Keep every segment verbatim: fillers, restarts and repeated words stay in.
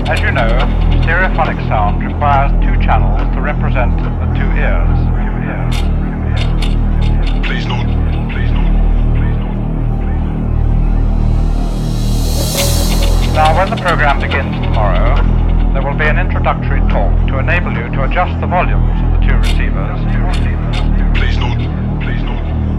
As you know, stereophonic sound requires two channels to represent the two ears. Two ears. Please note. Please note. Please note. Now, when the program begins tomorrow, there will be an introductory talk to enable you to adjust the volumes of the two receivers. Two receivers. Please note. Please note.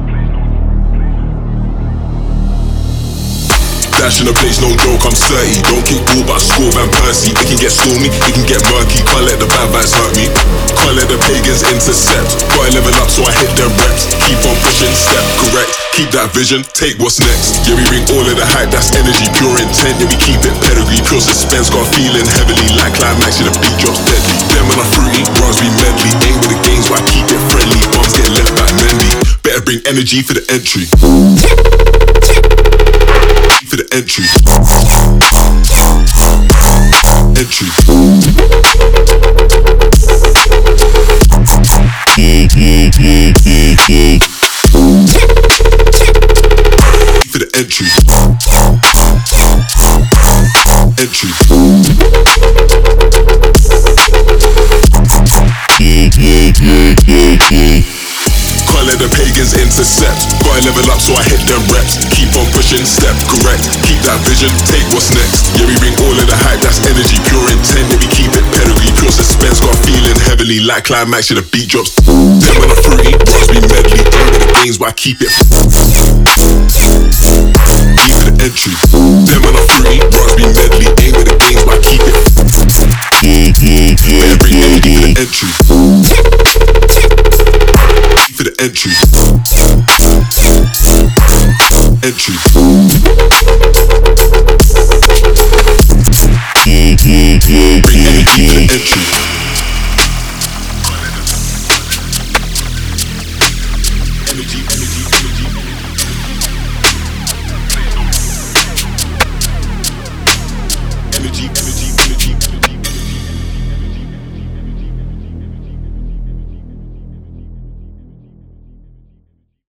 Dash in the place, no joke, I'm thirty. Don't kick ball, but I score Van Persie. It can get stormy, it can get murky. Can't let the bad vibes hurt me. Can't let the pagans intercept. Gotta level up so I hit them reps. Keep on pushing, step correct. Keep that vision, take what's next. Yeah, we bring all of the hype, that's energy, pure intent. Yeah, we keep it pedigree, pure suspense. Got feeling heavily, like climax, yeah, the beat drops deadly. Them when I'm fruity, bronze we medley. Ain't with the games, but I keep it friendly. Bombs get left back mendy. Better bring energy for the entry. For the entry. Entry. For the entry. Entry. Can't let the pagans intercept. Gotta level up so I hit them reps. Keep on pushing, step correct. Keep that vision, take what's next. Yeah, we bring all of the hype, that's energy, pure intent. Yeah, we keep it pedigree, pure suspense. Got feeling heavily, like climax, yeah, the beat drops. Them when I'm fruity, bronze we medley. Ain't with the games, but I keep it. Keep for the entry. Them when I'm fruity, bronze we medley. Ain't with the games, but I keep it. Better bring energy for the entry. For the entry. Entry.